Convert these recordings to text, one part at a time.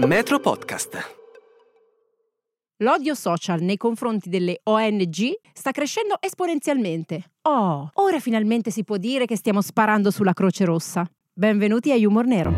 Metro Podcast. L'odio social nei confronti delle ONG sta crescendo esponenzialmente. Oh, ora finalmente si può dire che stiamo sparando sulla Croce Rossa. Benvenuti a Humor Nero.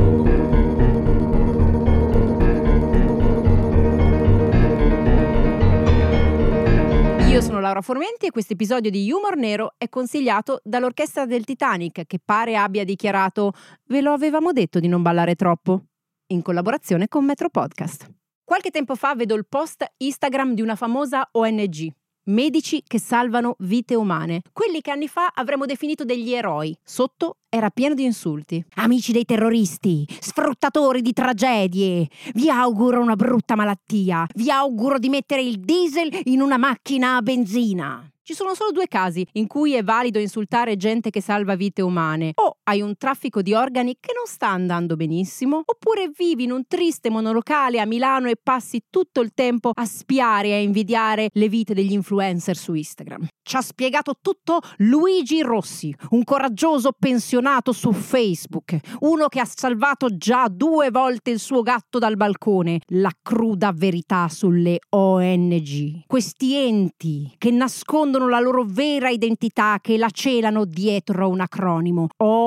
Io sono Laura Formenti e questo episodio di Humor Nero è consigliato dall'orchestra del Titanic, che pare abbia dichiarato "Ve lo avevamo detto di non ballare troppo", in collaborazione con Metro Podcast. Qualche tempo fa vedo il post Instagram di una famosa ONG, Medici che salvano vite umane, quelli che anni fa avremmo definito degli eroi. Sotto era pieno di insulti. Amici dei terroristi, sfruttatori di tragedie, vi auguro una brutta malattia, vi auguro di mettere il diesel in una macchina a benzina. Ci sono solo due casi in cui è valido insultare gente che salva vite umane: o hai un traffico di organi che non sta andando benissimo, oppure vivi in un triste monolocale a Milano e passi tutto il tempo a spiare e a invidiare le vite degli influencer su Instagram. Ci ha spiegato tutto Luigi Rossi, un coraggioso pensionato su Facebook, uno che ha salvato già 2 volte il suo gatto dal balcone. La cruda verità sulle ONG, questi enti che nascondono la loro vera identità, che la celano dietro un acronimo: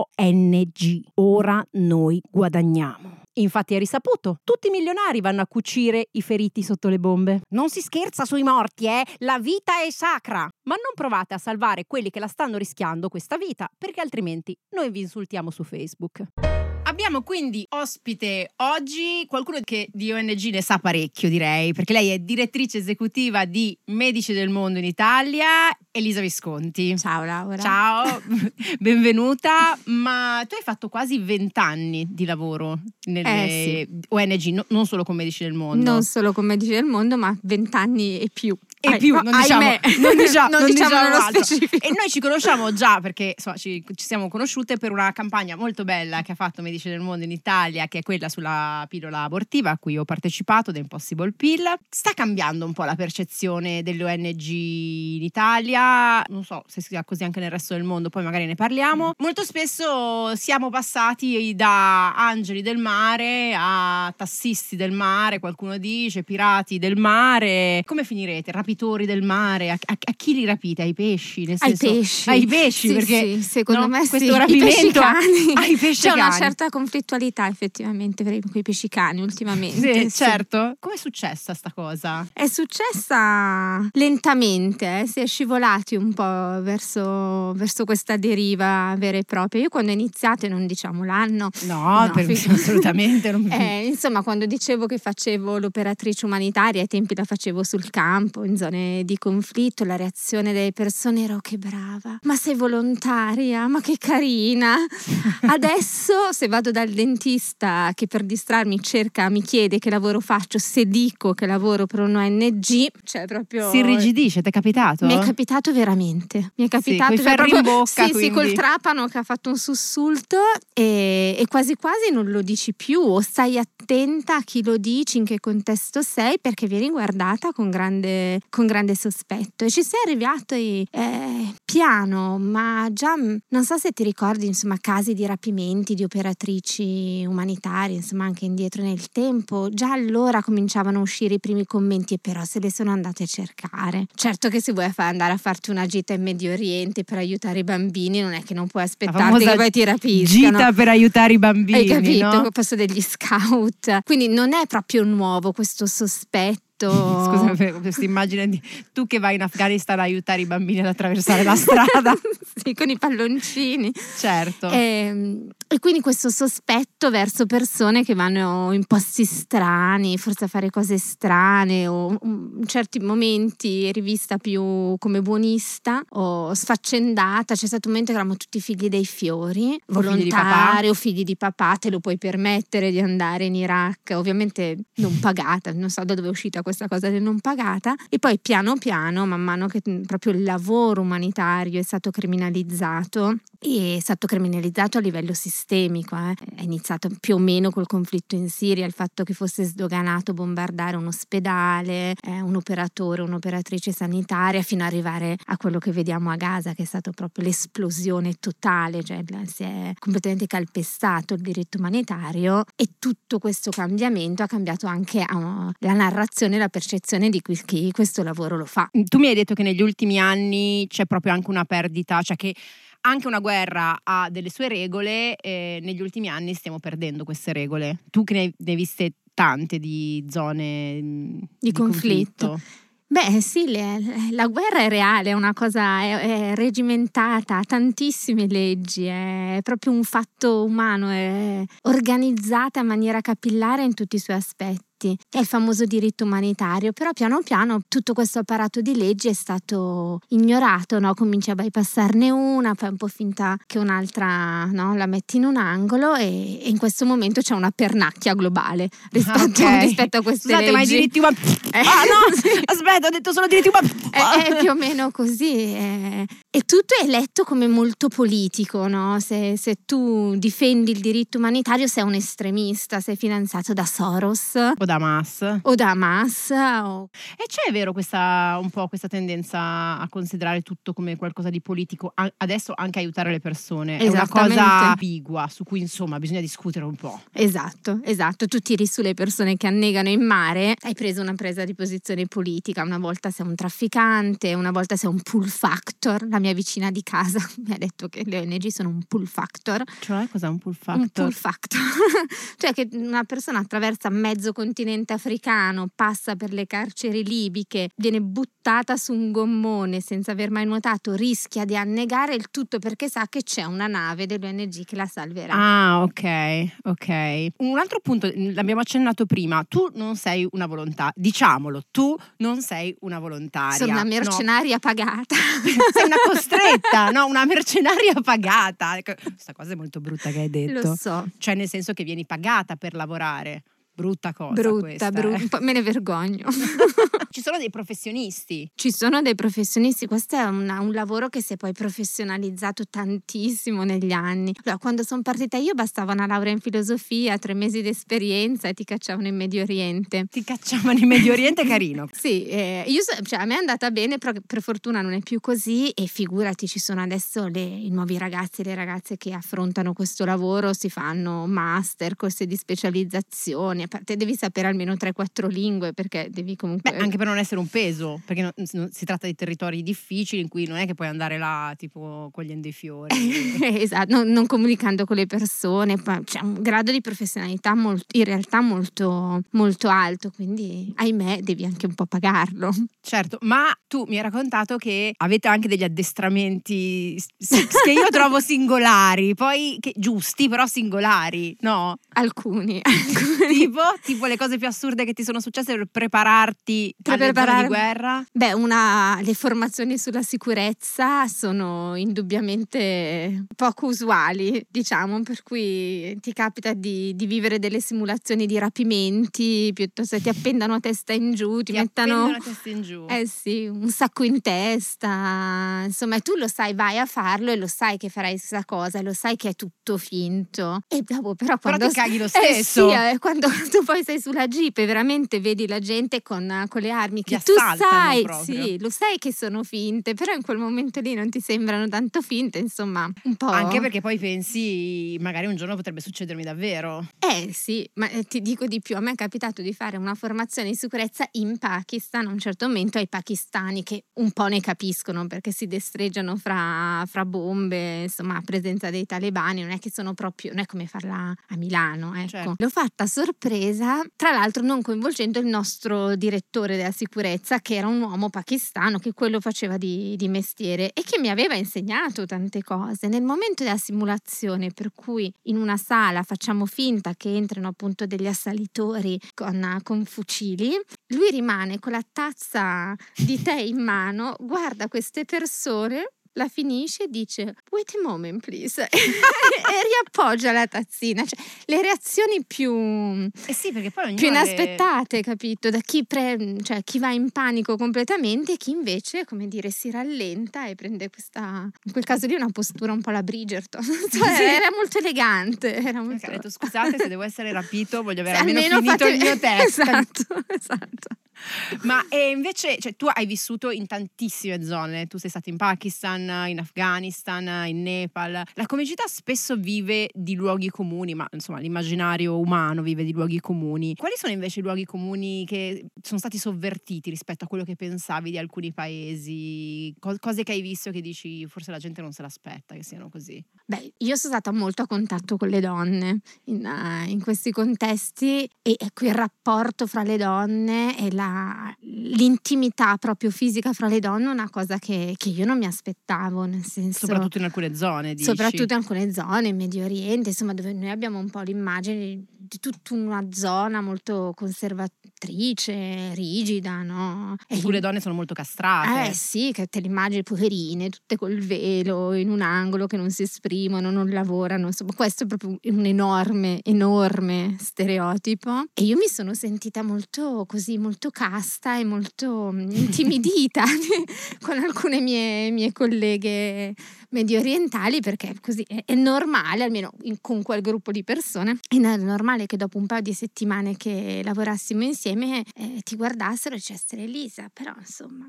ONG. Ora noi guadagniamo. Infatti è risaputo, tutti i milionari vanno a cucire i feriti sotto le bombe. Non si scherza sui morti, la vita è sacra. Ma non provate a salvare quelli che la stanno rischiando questa vita, perché altrimenti noi vi insultiamo su Facebook. Abbiamo quindi ospite oggi qualcuno che di ONG ne sa parecchio, direi, perché lei è direttrice esecutiva di Medici del Mondo in Italia, Elisa Visconti. Ciao Laura. Ciao, benvenuta. Ma tu hai fatto quasi 20 anni di lavoro nelle Sì. ONG, non solo con Medici del Mondo. Non solo con Medici del Mondo, ma 20 anni e più. E più, non diciamo nello altro. specifico. E noi ci conosciamo già perché insomma, ci siamo conosciute per una campagna molto bella che ha fatto Medici del Mondo in Italia, che è quella sulla pillola abortiva a cui ho partecipato, The Impossible Pill. Sta cambiando un po' la percezione delle ONG in Italia, non so se sia così anche nel resto del mondo, poi magari ne parliamo. Molto spesso siamo passati da angeli del mare a tassisti del mare, qualcuno dice, pirati del mare. Come finirete? Rapitori del mare? A chi li rapite? Ai pesci? Nel senso, ai pesci, sì, perché sì, secondo me questo sì. rapimento Ai pesci c'è cani. una certa conflittualità effettivamente per quei pescicani ultimamente. Sì, certo. Come è successa sta cosa? È successa lentamente, si è scivolati un po' verso questa deriva vera e propria. Io quando ho iniziato, e non diciamo l'anno, assolutamente non. Insomma, quando dicevo che facevo l'operatrice umanitaria, ai tempi la facevo sul campo, in zone di conflitto, la reazione delle persone era: "Oh, che brava, ma sei volontaria, ma che carina". Adesso se vado dal dentista che per distrarmi mi chiede che lavoro faccio, se dico che lavoro per un ONG, cioè proprio si irrigidisce. Ti è capitato? Mi è capitato veramente. Mi è capitato, coi ferri in bocca, sì, col trapano che ha fatto un sussulto e quasi quasi non lo dici più, o stai attenta a chi lo dici, in che contesto sei, perché vieni guardata con grande sospetto. E ci sei arrivati piano, ma già non so se ti ricordi, insomma, casi di rapimenti di operatrici umanitarie, insomma, anche indietro nel tempo, già allora cominciavano a uscire i primi commenti, e però se le sono andate a cercare. Certo che se vuoi andare a farti una gita in Medio Oriente per aiutare i bambini, non è che non puoi aspettarti che poi ti rapiscano. Gita per aiutare i bambini, hai capito? No? Col passo degli scout. Quindi non è proprio nuovo questo sospetto. Scusa, questa immagine di tu che vai in Afghanistan a aiutare i bambini ad attraversare la strada. Sì, con i palloncini. Certo. E quindi questo sospetto verso persone che vanno in posti strani, forse a fare cose strane, o in certi momenti rivista più come buonista o sfaccendata. C'è stato un momento che eravamo tutti figli dei fiori, volontari o figli di papà, te lo puoi permettere di andare in Iraq, ovviamente non pagata, non so da dove è uscita questa questa cosa del non pagata, e poi piano piano, man mano che proprio il lavoro umanitario è stato criminalizzato, e è stato criminalizzato a livello sistemico. È iniziato più o meno col conflitto in Siria, il fatto che fosse sdoganato bombardare un ospedale, un operatore, un'operatrice sanitaria, fino ad arrivare a quello che vediamo a Gaza, che è stato proprio l'esplosione totale, cioè si è completamente calpestato il diritto umanitario, e tutto questo cambiamento ha cambiato anche la narrazione e la percezione di chi questo lavoro lo fa. Tu mi hai detto che negli ultimi anni c'è proprio anche una perdita, cioè che anche una guerra ha delle sue regole, e negli ultimi anni stiamo perdendo queste regole. Tu che ne hai viste tante di zone di conflitto. Beh sì, la guerra è reale, è una cosa, è regimentata, ha tantissime leggi, è proprio un fatto umano, è organizzata in maniera capillare in tutti i suoi aspetti. È il famoso diritto umanitario, però piano piano tutto questo apparato di leggi è stato ignorato, no? Cominci a bypassarne una, fai un po' finta che un'altra, no, la metti in un angolo, e in questo momento c'è una pernacchia globale rispetto a queste leggi. Scusate, ma i diritti umani... no, sì. Aspetta, ho detto solo diritti umani. È più o meno così. E tutto è letto come molto politico, no? Se tu difendi il diritto umanitario sei un estremista, sei finanziato da Soros o da Hamas. E c'è, vero, un po' questa tendenza a considerare tutto come qualcosa di politico, adesso anche aiutare le persone. È una cosa ambigua su cui insomma bisogna discutere un po'. Esatto. Tu tiri sulle persone che annegano in mare, hai preso una presa di posizione politica. Una volta sei un trafficante, una volta sei un pull factor. La mia vicina di casa mi ha detto che le ONG sono un pull factor. Cioè, cos'è un pull factor? Un pull factor cioè che una persona attraversa mezzo continente africano, passa per le carceri libiche, viene buttata su un gommone senza aver mai nuotato, rischia di annegare, il tutto perché sa che c'è una nave dell'ONG che la salverà. Ah, ok. Un altro punto, l'abbiamo accennato prima, tu non sei una volontaria, diciamolo, tu non sei una volontaria. Sono una mercenaria pagata. Sei una costretta, no? Una mercenaria pagata. Questa cosa è molto brutta che hai detto. Lo so. Cioè, nel senso che vieni pagata per lavorare. Brutta cosa brutta. Me ne vergogno. Ci sono dei professionisti. Questo è un lavoro che si è poi professionalizzato tantissimo negli anni. Allora, quando sono partita io bastava una laurea in filosofia, 3 mesi di esperienza e ti cacciavano in Medio Oriente. Carino. Sì, a me è andata bene, però per fortuna non è più così, e figurati, ci sono adesso i nuovi ragazzi e le ragazze che affrontano questo lavoro, si fanno master, corsi di specializzazione. A parte devi sapere almeno 3-4 lingue, perché devi comunque... Beh, anche per non essere un peso, perché non si tratta di territori difficili in cui non è che puoi andare là tipo cogliendo i fiori. Esatto, non comunicando con le persone, c'è un grado di professionalità in realtà molto, molto alto, quindi ahimè devi anche un po' pagarlo. Certo, ma tu mi hai raccontato che avete anche degli addestramenti che io trovo singolari, poi giusti però singolari, no? Alcuni. Tipo le cose più assurde che ti sono successe per prepararti alle zone di guerra? Beh, le formazioni sulla sicurezza sono indubbiamente poco usuali, diciamo, per cui ti capita di vivere delle simulazioni di rapimenti, piuttosto ti appendano a testa in giù, ti mettono a testa in giù. Sì, un sacco in testa, insomma, e tu lo sai, vai a farlo e lo sai che farai questa cosa, lo sai che è tutto finto, e dopo però quando ti caghi lo stesso. Sì, quando tu poi sei sulla jeep e veramente vedi la gente con le armi che tu sai, proprio. Sì, lo sai che sono finte, però in quel momento lì non ti sembrano tanto finte, insomma, un po'. Anche perché poi pensi, magari un giorno potrebbe succedermi davvero. Sì, ma ti dico di più, a me è capitato di fare una formazione di sicurezza in Pakistan, a un certo momento ai pakistani, che un po' ne capiscono perché si destreggiano fra bombe, insomma, a presenza dei talebani, non è che sono proprio, non è come farla a Milano, ecco. Certo. L'ho fatta a sorpresa, tra l'altro non coinvolgendo il nostro direttore della sicurezza, che era un uomo pakistano, che quello faceva di mestiere e che mi aveva insegnato tante cose. Nel momento della simulazione, per cui in una sala facciamo finta che entrino appunto degli assalitori con fucili, lui rimane con la tazza di tè in mano, guarda queste persone, la finisce e dice wait a moment please e riappoggia la tazzina, cioè le reazioni più sì, perché poi più inaspettate, capito? Da chi cioè chi va in panico completamente e chi invece, come dire, si rallenta e prende questa, in quel caso lì, una postura un po' alla Bridgerton. Cioè, era molto elegante, era molto... Ha detto scusate se devo essere rapito, voglio avere Se almeno finito il mio testo. Esatto. Ma invece, cioè, tu hai vissuto in tantissime zone, tu sei stato in Pakistan, in Afghanistan, in Nepal. La comicità spesso vive di luoghi comuni, ma insomma l'immaginario umano vive di luoghi comuni. Quali sono invece i luoghi comuni che sono stati sovvertiti rispetto a quello che pensavi di alcuni paesi? Cose che hai visto che dici forse la gente non se l'aspetta che siano così? Beh, io sono stata molto a contatto con le donne in questi contesti e ecco, il rapporto fra le donne e l'intimità proprio fisica fra le donne è una cosa che io non mi aspettavo, nel senso, soprattutto in alcune zone, dici? Soprattutto in alcune zone, in Medio Oriente, insomma, dove noi abbiamo un po' l'immagine di tutta una zona molto conservatrice, rigida, no? In cui le donne sono molto castrate. Sì, che te le immagini poverine, tutte col velo, in un angolo, che non si esprimono, non lavorano, insomma, questo è proprio un enorme stereotipo. E io mi sono sentita molto così, molto casta e molto intimidita con alcune mie colleghe medio orientali, perché così è normale, almeno con quel gruppo di persone, è normale che dopo un paio di settimane che lavorassimo insieme ti guardassero e dicessero Elisa, però insomma,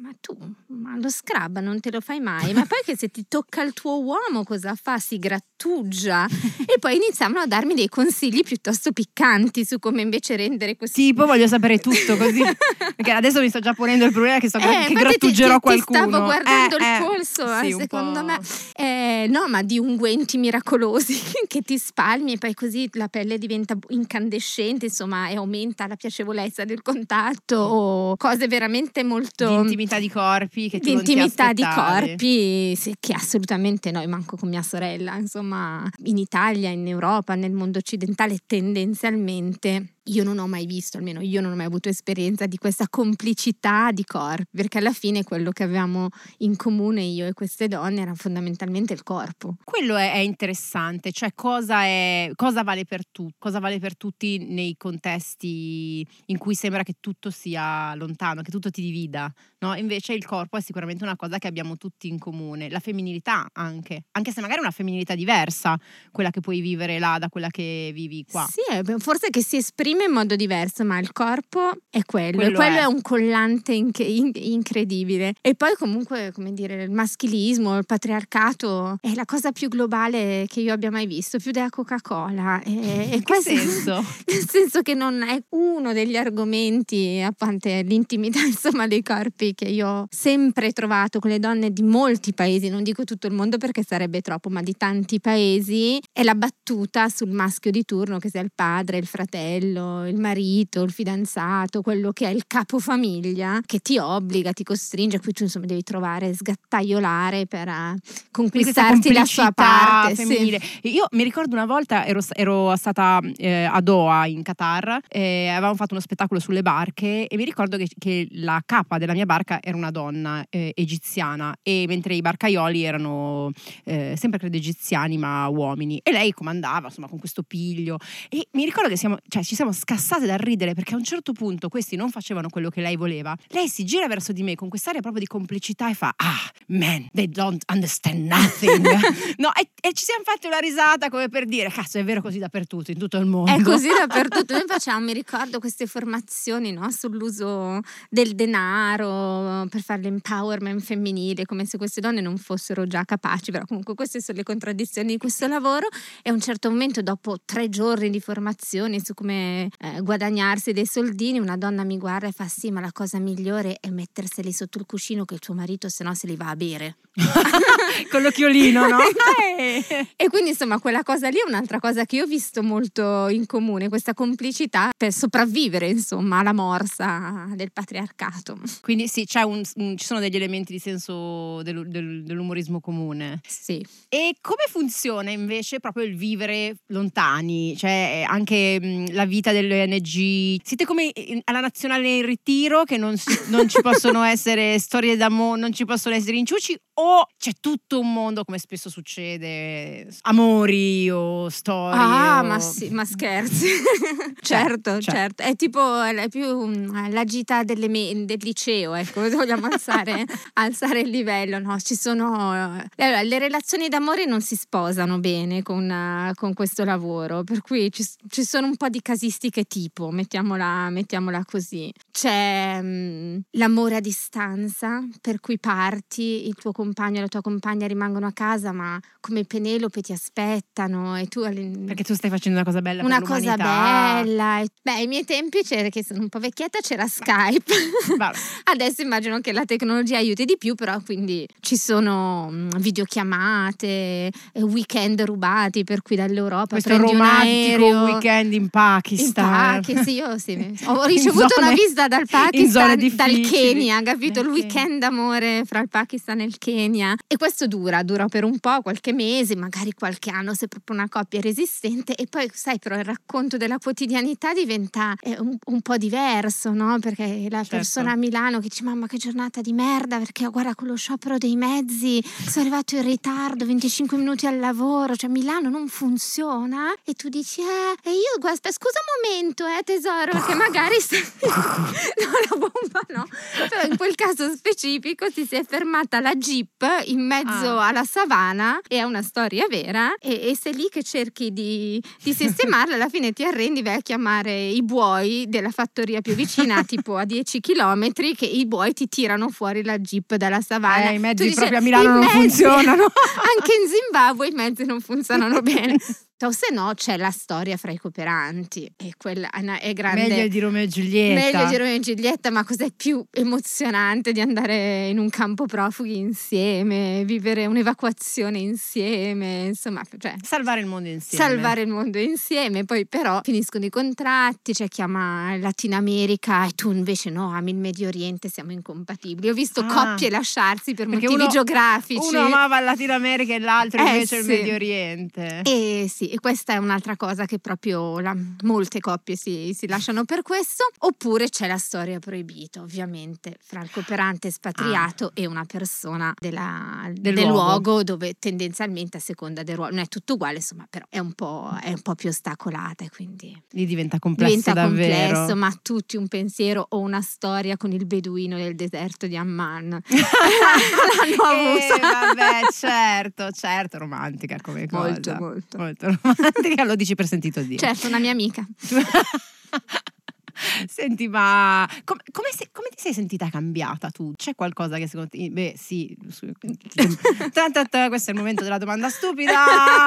ma lo scrub non te lo fai mai, ma poi che se ti tocca il tuo uomo cosa fa? Si grattugia. E poi iniziavano a darmi dei consigli piuttosto piccanti su come invece rendere questo. Tipo, voglio sapere tutto così, perché adesso mi sto già ponendo il problema che che grattugerò qualcuno. Ti stavo guardando il polso, sì, secondo me. No, ma di unguenti miracolosi che ti spalmi e poi così la pelle diventa incandescente, insomma, e aumenta la piacevolezza del contatto, o cose veramente molto... Di intimità di corpi che tu non ti intimità di aspettavi. corpi, sì, che assolutamente noi, manco con mia sorella, insomma, in Italia, in Europa, nel mondo occidentale tendenzialmente... Io non ho mai visto, almeno io non ho mai avuto esperienza di questa complicità di corpi, perché alla fine quello che avevamo in comune io e queste donne era fondamentalmente il corpo. Quello è interessante, cioè cosa vale per tutti, cosa vale per tutti nei contesti in cui sembra che tutto sia lontano, che tutto ti divida, no? Invece il corpo è sicuramente una cosa che abbiamo tutti in comune, la femminilità anche se magari è una femminilità diversa, quella che puoi vivere là da quella che vivi qua. Sì, forse che si esprime in modo diverso, ma il corpo è quello e quello è un collante incredibile. E poi comunque, come dire, il maschilismo, il patriarcato è la cosa più globale che io abbia mai visto, più della Coca-Cola. In che senso? Nel senso che non è uno degli argomenti, a parte l'intimità, insomma, dei corpi, che io ho sempre trovato con le donne di molti paesi, non dico tutto il mondo perché sarebbe troppo, ma di tanti paesi, è la battuta sul maschio di turno, che sia il padre, il fratello, il marito, il fidanzato, quello che è il capofamiglia, che ti obbliga, ti costringe, a cui tu insomma devi trovare, sgattaiolare per conquistarti la sua parte femminile. Sì. Io mi ricordo una volta ero stata a Doha in Qatar, avevamo fatto uno spettacolo sulle barche e mi ricordo che la capa della mia barca era una donna egiziana, e mentre i barcaioli erano sempre credo egiziani ma uomini, e lei comandava insomma con questo piglio, e mi ricordo che ci siamo scassate dal ridere, perché a un certo punto questi non facevano quello che lei voleva. Lei si gira verso di me con quest'aria proprio di complicità e fa man, they don't understand nothing. No, e ci siamo fatti una risata come per dire cazzo, è vero così dappertutto, in tutto il mondo. È così dappertutto. Noi facciamo, mi ricordo, queste formazioni, no, sull'uso del denaro per fare l'empowerment femminile, come se queste donne non fossero già capaci, però comunque queste sono le contraddizioni di questo lavoro. E a un certo momento, dopo 3 giorni di formazioni su come guadagnarsi dei soldini, una donna mi guarda e fa sì, ma la cosa migliore è metterseli sotto il cuscino che il tuo marito sennò se li va a bere. Con l'occhiolino, no? E quindi insomma quella cosa lì è un'altra cosa che io ho visto molto in comune, questa complicità per sopravvivere insomma alla morsa del patriarcato. Quindi sì, c'è ci sono degli elementi di senso dell'umorismo comune. Sì. E come funziona invece proprio il vivere lontani? Cioè anche la vita delle ONG, siete come alla nazionale in ritiro, che non ci possono essere storie d'amore, non ci possono essere inciuci, o c'è tutto un mondo, come spesso succede, amori o storie? Ma sì, ma scherzi. certo. È tipo è più la gita del liceo, ecco, vogliamo alzare il livello, no? Ci sono allora, le relazioni d'amore non si sposano bene con questo lavoro, per cui ci sono un po' di casistiche tipo, mettiamola così. C'è l'amore a distanza, per cui parti, il tuo compagno e la tua compagna rimangono a casa, ma come Penelope ti aspettano e tu perché tu stai facendo una cosa bella per l'umanità. Una cosa bella. Ai miei tempi che sono un po' vecchietta, c'era Skype. Adesso immagino che la tecnologia aiuti di più, però quindi ci sono videochiamate, weekend rubati, per cui dall'Europa questo prendi romantico un aereo. weekend in Pakistan. Io sì. Ho ricevuto una visita dal Pakistan, dal Kenya, capito? Il weekend d'amore fra il Pakistan e il Kenya. E questo dura per un po', qualche mese, magari qualche anno, se proprio una coppia è resistente. E poi sai, però il racconto della quotidianità diventa un po' diverso, no? Perché la persona a Milano che dice: mamma, che giornata di merda, perché guarda, con lo sciopero dei mezzi sono arrivato in ritardo, 25 minuti al lavoro, cioè Milano non funziona. E tu dici: e io guarda, scusa un momento, tesoro, perché magari no, la bomba no, però in quel caso specifico si è fermata la Jeep in mezzo alla savana, e è una storia vera, e sei lì che cerchi di sistemarla, alla fine ti arrendi, vai a chiamare i buoi della fattoria più vicina, tipo a 10 chilometri, che i buoi ti tirano fuori la Jeep dalla savana. I mezzi proprio a Milano non funzionano. Anche in Zimbabwe i mezzi non funzionano bene. O se no c'è la storia fra i cooperanti, e quella è grande. Meglio di Romeo e Giulietta, ma cos'è più emozionante di andare in un campo profughi insieme, vivere un'evacuazione insieme, insomma, cioè salvare il mondo insieme. Poi però finiscono i contratti, c'è chi ama il Latino America e tu invece no, ami il Medio Oriente, siamo incompatibili. Ho visto coppie lasciarsi per motivi geografici. Uno amava il Latino America e l'altro invece il Medio Oriente. Sì, e questa è un'altra cosa che proprio molte coppie si lasciano per questo. Oppure c'è la storia proibita, ovviamente, fra il cooperante espatriato e una persona del luogo, dove tendenzialmente a seconda del ruolo non è tutto uguale, insomma, però è un po' più ostacolata, e quindi lì diventa complesso davvero. Complesso, ma tutti un pensiero o una storia con il beduino del deserto di Amman. L'hanno avuta. Vabbè, certo, romantica come cosa. Molto romantica, lo dici per sentito dire. Certo, una mia amica. Senti, ma come ti sei sentita cambiata tu? C'è qualcosa che secondo te... Beh, sì. Questo è il momento della domanda stupida.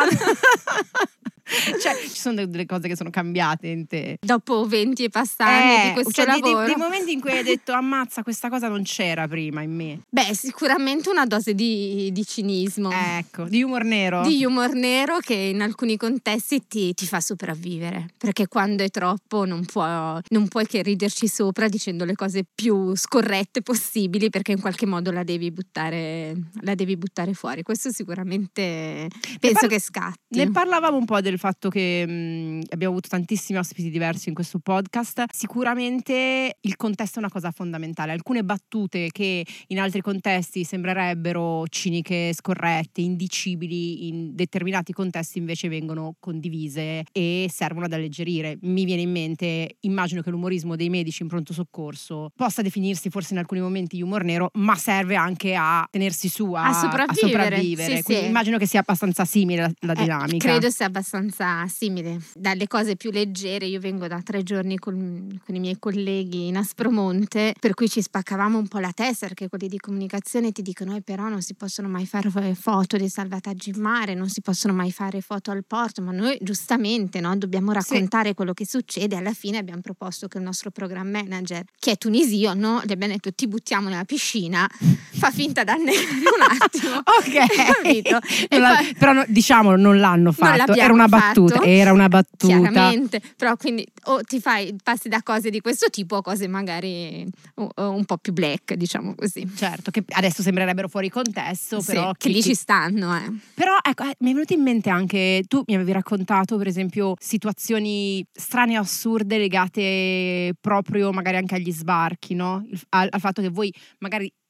Cioè, ci sono delle cose che sono cambiate in te dopo 20 e passati di questo lavoro. Dei momenti in cui hai detto: ammazza, questa cosa non c'era prima in me. Beh, sicuramente una dose di cinismo, ecco, di humor nero che in alcuni contesti ti fa sopravvivere, perché quando è troppo non puoi che riderci sopra dicendo le cose più scorrette possibili, perché in qualche modo la devi buttare fuori. Questo sicuramente penso che scatti. Ne parlavamo un po' del fatto che abbiamo avuto tantissimi ospiti diversi in questo podcast. Sicuramente il contesto è una cosa fondamentale. Alcune battute che in altri contesti sembrerebbero ciniche, scorrette, indicibili, in determinati contesti invece vengono condivise e servono ad alleggerire. Mi viene in mente, immagino che l'umorismo dei medici in pronto soccorso possa definirsi forse in alcuni momenti humor nero, ma serve anche a tenersi su, a sopravvivere. Sì, quindi immagino che sia abbastanza simile la dinamica. Credo sia abbastanza simile. Dalle cose più leggere, io vengo da 3 giorni con i miei colleghi in Aspromonte, per cui ci spaccavamo un po' la testa, perché quelli di comunicazione ti dicono però non si possono mai fare foto dei salvataggi in mare, non si possono mai fare foto al porto, ma noi giustamente dobbiamo raccontare quello che succede. Alla fine abbiamo proposto che il nostro program manager, che è tunisio, gli abbiamo detto: ti buttiamo nella piscina, fa finta d'annegare un attimo. Ok. Però diciamolo, non l'hanno fatto, era una battuta. Chiaramente, però quindi o passi da cose di questo tipo a cose magari un po' più black, diciamo così. Certo, che adesso sembrerebbero fuori contesto, però che lì ci stanno. Però ecco, mi è venuto in mente anche, tu mi avevi raccontato per esempio situazioni strane o assurde legate proprio magari anche agli sbarchi, no? Al fatto che voi magari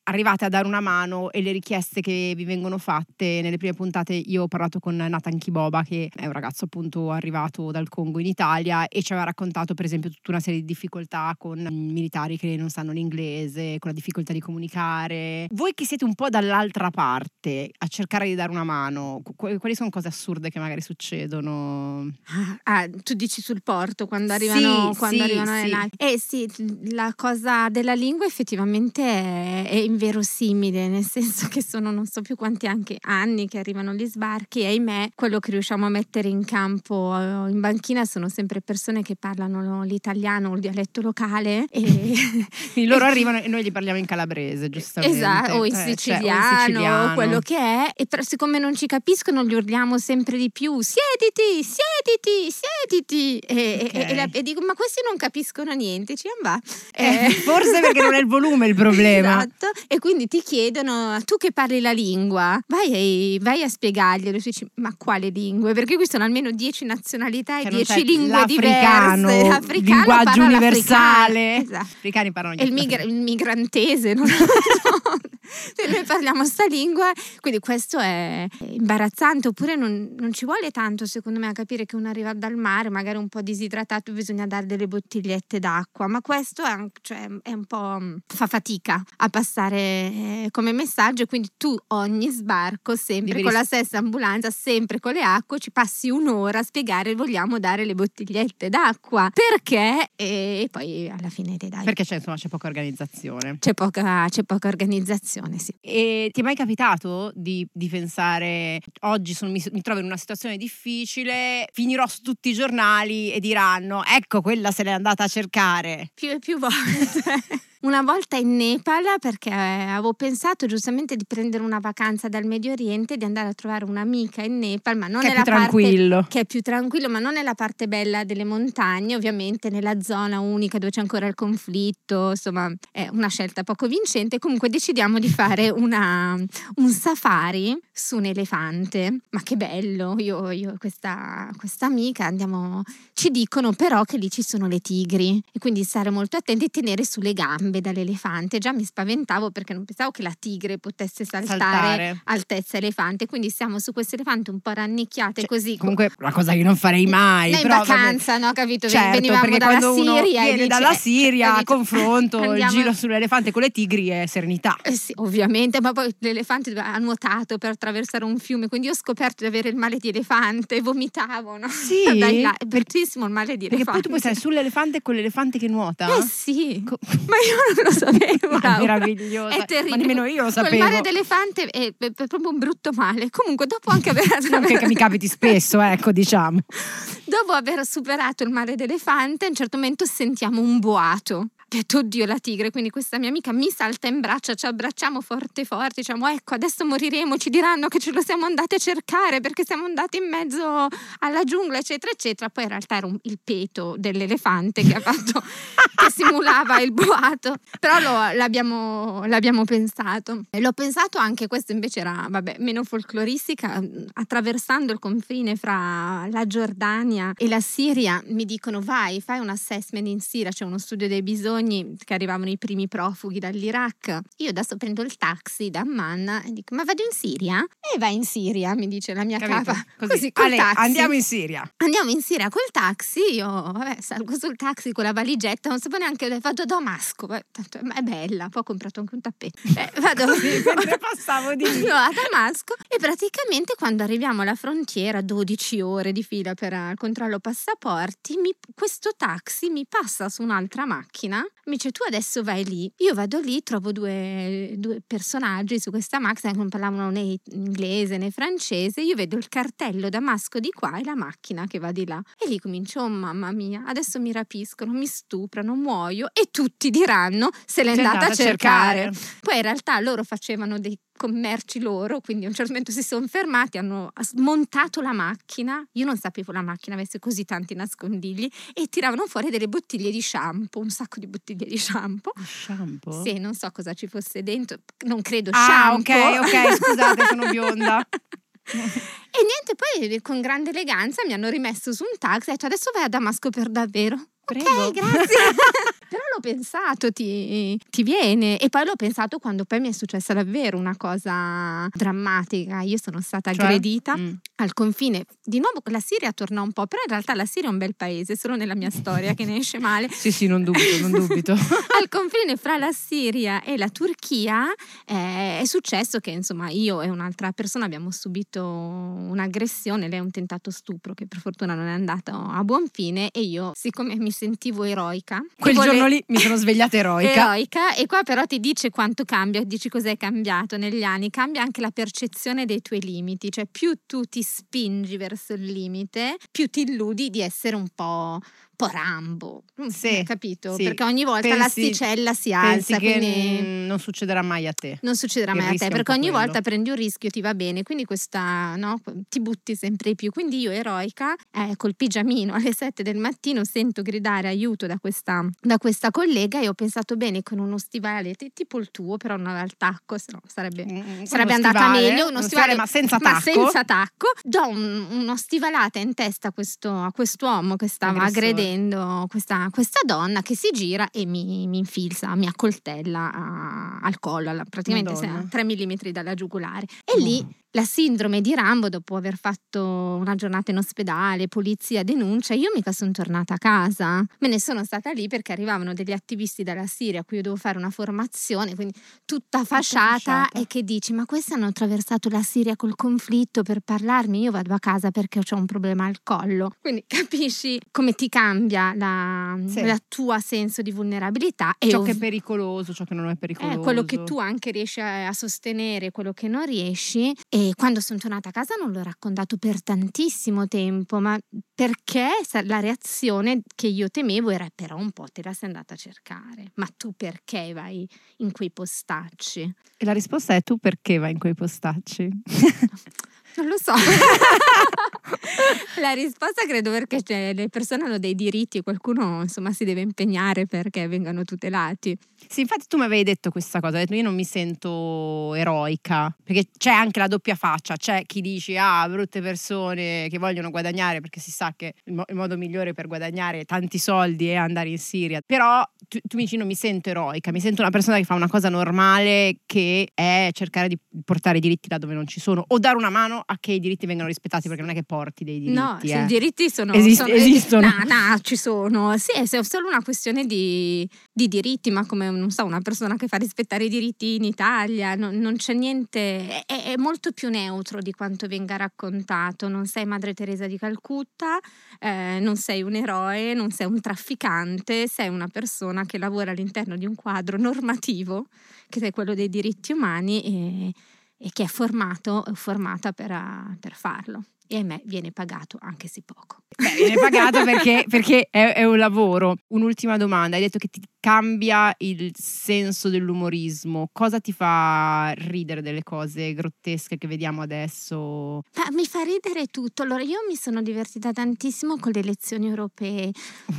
arrivate a dare una mano e le richieste che vi vengono fatte. Nelle prime puntate io ho parlato con Nathan Kiboba, che è un ragazzo appunto arrivato dal Congo in Italia, e ci aveva raccontato per esempio tutta una serie di difficoltà con militari che non sanno l'inglese, con la difficoltà di comunicare. Voi che siete un po' dall'altra parte a cercare di dare una mano, quali sono cose assurde che magari succedono? Tu dici sul porto quando arrivano, le navi. Sì, la cosa della lingua effettivamente è inverosimile, nel senso che sono non so più quanti anche anni che arrivano gli sbarchi, e ahimè quello che riusciamo a mettere in campo in banchina sono sempre persone che parlano l'italiano o il dialetto locale e loro arrivano e noi gli parliamo in calabrese, giustamente. Esatto, o in siciliano, o quello che è, e però siccome non ci capiscono gli urliamo sempre di più: siediti, siediti, siediti, e dico: ma questi non capiscono niente, ci va. Forse perché non è il volume il problema. Esatto, e quindi ti chiedono: tu che parli la lingua, vai a spiegarglielo. E tu dici: ma quale lingue? Perché qui sono almeno 10 nazionalità e 10 lingue diverse. L'africano, linguaggio universale. Esatto. Africani parlano il migrantese, non lo so. Noi parliamo sta lingua, quindi questo è imbarazzante. Oppure non ci vuole tanto, secondo me, a capire che uno arriva dal mare, magari un po' disidratato, bisogna dare delle bottigliette d'acqua, ma questo è un po' fa fatica a passare come messaggio. Quindi tu ogni sbarco, sempre con la stessa ambulanza, sempre con le acque, ci passi un'ora a spiegare: vogliamo dare le bottigliette d'acqua, perché? E poi alla fine te dai. Perché c'è poca organizzazione. C'è poca organizzazione, sì. E ti è mai capitato di pensare: oggi mi trovo in una situazione difficile, finirò su tutti i giornali e diranno: ecco, quella se l'è andata a cercare? Più e più volte. Una volta in Nepal, perché avevo pensato giustamente di prendere una vacanza dal Medio Oriente, di andare a trovare un'amica in Nepal, ma non nella parte che è più tranquillo, ma non nella parte bella delle montagne, ovviamente nella zona unica dove c'è ancora il conflitto. Insomma, è una scelta poco vincente. Comunque decidiamo di fare un safari su un elefante. Ma che bello! Io e questa amica andiamo. Ci dicono però che lì ci sono le tigri, e quindi stare molto attenti e tenere sulle gambe dall'elefante. Già mi spaventavo perché non pensavo che la tigre potesse saltare altezza elefante, quindi siamo su questo elefante un po' rannicchiate, così. Comunque una cosa che non farei mai. Noi però, in vacanza, no, capito? Certo, venivamo dalla Siria, viene dalla Siria, capito? confronto, il giro sull'elefante con le tigri è serenità. Sì, ovviamente, ma poi l'elefante ha nuotato per attraversare un fiume, quindi ho scoperto di avere il male di elefante, vomitavo, no? Sì? Dai là, è bruttissimo il male di elefante. Perché poi tu puoi stare sull'elefante con l'elefante che nuota? Sì, ma io non lo sapevo. È meraviglioso. È terribile. Ma nemmeno io lo sapevo. Il male d'elefante è proprio un brutto male. Comunque dopo anche aver che mi capiti spesso, ecco, diciamo. Dopo aver superato il male d'elefante, a un certo momento sentiamo un boato. Ho detto: oddio, la tigre. Quindi questa mia amica mi salta in braccia, ci abbracciamo forte forte, diciamo: ecco, adesso moriremo, ci diranno che ce lo siamo andate a cercare perché siamo andati in mezzo alla giungla, eccetera eccetera. Poi in realtà era il peto dell'elefante che ha fatto che simulava il boato, però l'abbiamo pensato. E l'ho pensato anche, questo invece era meno folcloristica. Attraversando il confine fra la Giordania e la Siria mi dicono: vai, fai un assessment in Siria, c'è uno studio dei bisogni, che arrivavano i primi profughi dall'Iraq. Io adesso prendo il taxi da Amman e dico: ma vado in Siria? E vai in Siria, mi dice la mia capa. Così col taxi. Andiamo in Siria col taxi. Io salgo sul taxi con la valigetta, non sapevo neanche dove vado. A Damasco, tanto è bella, poi ho comprato anche un tappeto. Vado mentre passavo di lì a Damasco, e praticamente quando arriviamo alla frontiera, 12 ore di fila per il controllo passaporti, questo taxi mi passa su un'altra macchina, mi dice: tu adesso vai lì. Io vado lì, trovo due personaggi su questa macchina che non parlavano né inglese né francese. Io vedo il cartello Damasco di qua e la macchina che va di là, e lì comincio: oh mamma mia, adesso mi rapiscono, mi stuprano, muoio, e tutti diranno: se l'è andata a cercare. Poi in realtà loro facevano dei commerci loro, quindi a un certo momento si sono fermati, hanno smontato la macchina. Io non sapevo la macchina avesse così tanti nascondigli, e tiravano fuori delle bottiglie di shampoo, un sacco di bottiglie di shampoo. Shampoo? Sì, non so cosa ci fosse dentro, non credo shampoo. Ok, scusate, sono bionda. E niente, poi con grande eleganza mi hanno rimesso su un taxi e ho detto: adesso vai a Damasco per davvero? Prego. Ok, grazie. Però l'ho pensato, ti viene. E poi l'ho pensato quando poi mi è successa davvero una cosa drammatica. Io sono stata aggredita al confine, di nuovo la Siria torna un po', però in realtà la Siria è un bel paese, solo nella mia storia che ne esce male. Sì, non dubito. Al confine fra la Siria e la Turchia è successo che insomma io e un'altra persona abbiamo subito un'aggressione, lei è un tentato stupro che per fortuna non è andato a buon fine, e io, siccome mi sentivo eroica, giorno lì mi sono svegliata eroica. E qua però ti dice quanto cambia, dici cos'è cambiato negli anni, cambia anche la percezione dei tuoi limiti, cioè più tu ti spingi verso il limite, più ti illudi di essere un po' Rambo, sì, capito? Sì. Perché ogni volta l'asticella si alza, quindi non succederà mai a te. Non succederà mai a te, perché ogni volta prendi un rischio, ti va bene, quindi questa, no, ti butti sempre di più. Quindi io eroica, col pigiamino alle 7 del mattino sento gridare aiuto da questa collega, e ho pensato bene, con uno stivale tipo il tuo, però non al tacco, sennò sarebbe andata meglio, uno stivale ma senza tacco. Do uno stivalata in testa a quest'uomo che stava aggredendo questa donna, che si gira e mi infilza, mi accoltella al collo, praticamente a 3 millimetri dalla giugulare. E lì la sindrome di Rambo, dopo aver fatto una giornata in ospedale, polizia, denuncia, io mica sono tornata a casa, me ne sono stata lì perché arrivavano degli attivisti dalla Siria a cui io dovevo fare una formazione, quindi tutta fasciata, e che dici, ma questi hanno attraversato la Siria col conflitto per parlarmi, io vado a casa perché ho un problema al collo. Quindi capisci come ti cambia la tua senso di vulnerabilità, e ciò che è pericoloso, ciò che non è pericoloso, quello che tu anche riesci a sostenere, quello che non riesci. E quando sono tornata a casa non l'ho raccontato per tantissimo tempo, ma perché la reazione che io temevo era, però un po' te la sei andata a cercare, ma tu perché vai in quei postacci? E la risposta è: tu perché vai in quei postacci? Non lo so. La risposta credo perché le persone hanno dei diritti e qualcuno insomma si deve impegnare perché vengano tutelati. Sì, infatti tu mi avevi detto questa cosa, hai detto io non mi sento eroica, perché c'è anche la doppia faccia, c'è chi dice brutte persone che vogliono guadagnare, perché si sa che il modo migliore per guadagnare tanti soldi è andare in Siria, però tu mi dici non mi sento eroica, mi sento una persona che fa una cosa normale, che è cercare di portare i diritti là dove non ci sono, o dare una mano a che i diritti vengano rispettati, perché non è che porti dei diritti. No, i diritti esistono. No, ci sono. Sì, è solo una questione di diritti, ma come, non so, una persona che fa rispettare i diritti in Italia, non c'è niente, è molto più neutro di quanto venga raccontato. Non sei Madre Teresa di Calcutta, non sei un eroe, non sei un trafficante, sei una persona che lavora all'interno di un quadro normativo, che è quello dei diritti umani, e che è formata per farlo. E a me viene pagato, anche se poco. Viene pagato perché è un lavoro. Un'ultima domanda, hai detto che ti cambia il senso dell'umorismo. Cosa ti fa ridere delle cose grottesche che vediamo adesso? Mi fa ridere tutto. Allora, io mi sono divertita tantissimo con le elezioni europee.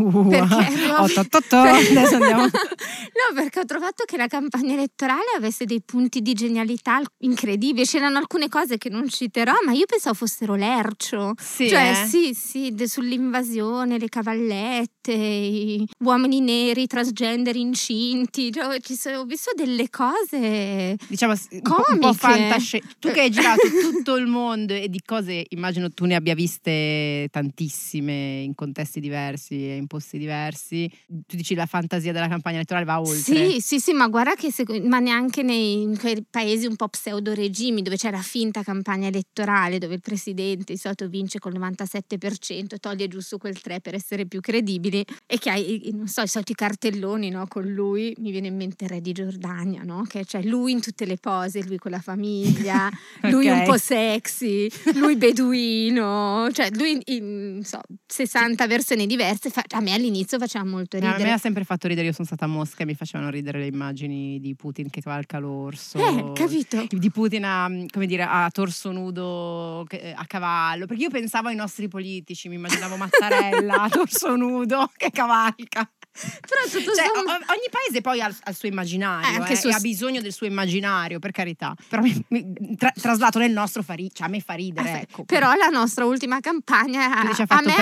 Adesso andiamo. No, perché ho trovato che la campagna elettorale avesse dei punti di genialità incredibili. C'erano alcune cose che non citerò, ma io pensavo fossero lercio. Sì, cioè, sì, sull'invasione, le cavallette, i uomini neri, trasgender incinti. Cioè, ho visto delle cose, diciamo, comiche. Un po' fantascienza. Tu che hai girato tutto il mondo e di cose, immagino tu ne abbia viste tantissime in contesti diversi e in posti diversi. Tu dici la fantasia della campagna elettorale va oltre. Sì, ma guarda che ma neanche in quei paesi un po' pseudo regimi dove c'è la finta campagna elettorale, dove il presidente di solito vince col 97% e toglie giusto quel 3 per essere più credibili, e che hai, non so, i soliti cartelloni, no, con lui. Mi viene in mente il re di Giordania, no? Che c'è lui in tutte le pose, lui con la famiglia, lui un po' sexy, lui beduino, cioè lui in 60 versioni diverse. A me all'inizio faceva molto ridere. A me ha sempre fatto ridere, io sono stata a Mosca e mi facevano ridere le immagini di Putin che cavalca l'orso, capito? Di Putin a torso nudo a cavallo, perché io pensavo ai nostri politici, mi immaginavo Mattarella a torso nudo che cavalca. Però tutto ogni paese poi ha il suo immaginario, e ha bisogno del suo immaginario, per carità. Però traslato nel nostro a me fa ridere, ecco. Però la nostra ultima campagna a me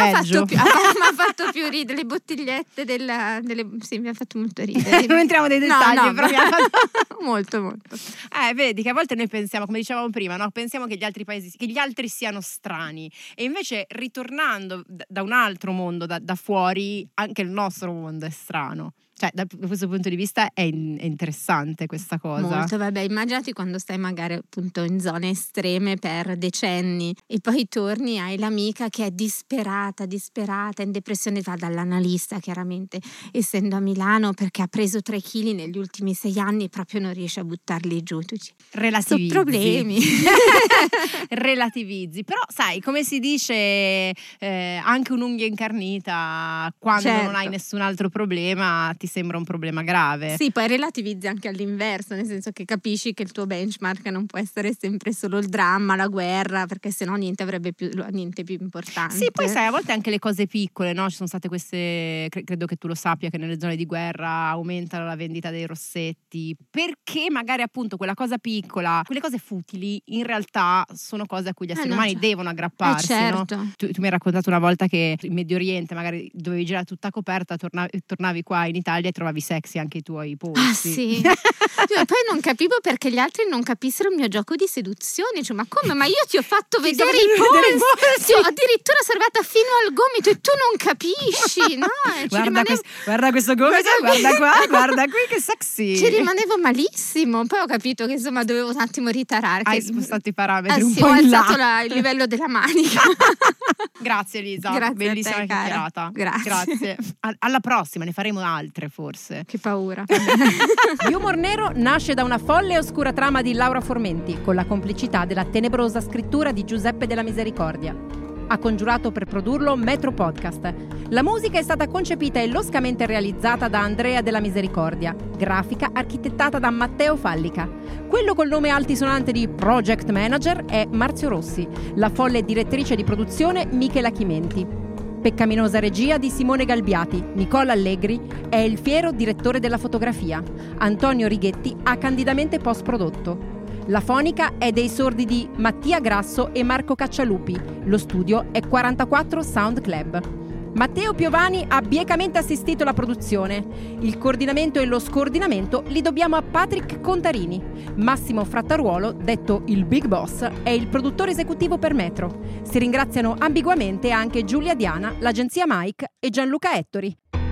ha fatto più ridere. Le bottigliette sì, mi ha fatto molto ridere. Non entriamo nei dettagli, però mi ha fatto molto. Vedi che a volte noi pensiamo, come dicevamo prima, no? Pensiamo che gli altri paesi, che gli altri siano strani, e invece ritornando da un altro mondo, da fuori, anche il nostro mondo è strano. Cioè, da questo punto di vista è interessante questa cosa. Molto, vabbè, immaginati quando stai magari appunto in zone estreme per decenni e poi torni, hai l'amica che è disperata, in depressione, va dall'analista chiaramente, essendo a Milano, perché ha preso 3 chili negli ultimi 6 anni, proprio non riesce a buttarli giù. Tu relativizzi. Sono problemi. Relativizzi, però sai, come si dice, anche un'unghia incarnita, quando non hai nessun altro problema, ti sembra un problema grave. Sì, poi relativizzi anche all'inverso, nel senso che capisci che il tuo benchmark non può essere sempre solo il dramma, la guerra, perché sennò niente avrebbe niente più importante. Sì, poi sai, a volte anche le cose piccole, no? Ci sono state queste, credo che tu lo sappia, che nelle zone di guerra aumentano la vendita dei rossetti, perché magari appunto quella cosa piccola, quelle cose futili, in realtà sono cose a cui gli esseri umani devono aggrapparsi, certo. No? Tu mi hai raccontato una volta che in Medio Oriente magari dovevi girare tutta coperta, tornavi qua in Italia e trovavi sexy anche i tuoi polsi. Ah sì. Io poi non capivo perché gli altri non capissero il mio gioco di seduzione, cioè, ma come? Ma io ti ho fatto vedere i polsi, ho addirittura servata fino al gomito e tu non capisci, no? Guarda questo gomito, guarda qua, guarda qui che sexy. Ci rimanevo malissimo, poi ho capito che insomma dovevo un attimo ritarare. Hai spostato i parametri un po' ho in là. alzato il livello della manica. Grazie Elisa, grazie bellissima chiacchierata. Grazie. Alla prossima, ne faremo altre forse. Che paura. Humor Nero nasce da una folle e oscura trama di Laura Formenti, con la complicità della tenebrosa scrittura di Giuseppe della Misericordia. Ha congiurato per produrlo Metro Podcast. La musica è stata concepita e loscamente realizzata da Andrea della Misericordia, grafica architettata da Matteo Fallica. Quello col nome altisonante di Project Manager è Marzio Rossi, la folle direttrice di produzione Michela Chimenti. Peccaminosa regia di Simone Galbiati. Nicola Allegri è il fiero direttore della fotografia. Antonio Righetti ha candidamente post-prodotto. La fonica è dei sordi di Mattia Grasso e Marco Caccialupi. Lo studio è 44 Sound Club. Matteo Piovani ha biecamente assistito la produzione. Il coordinamento e lo scordinamento li dobbiamo a Patrick Contarini. Massimo Frattaruolo, detto il Big Boss, è il produttore esecutivo per Metro. Si ringraziano ambiguamente anche Giulia Diana, l'agenzia Mike e Gianluca Ettori.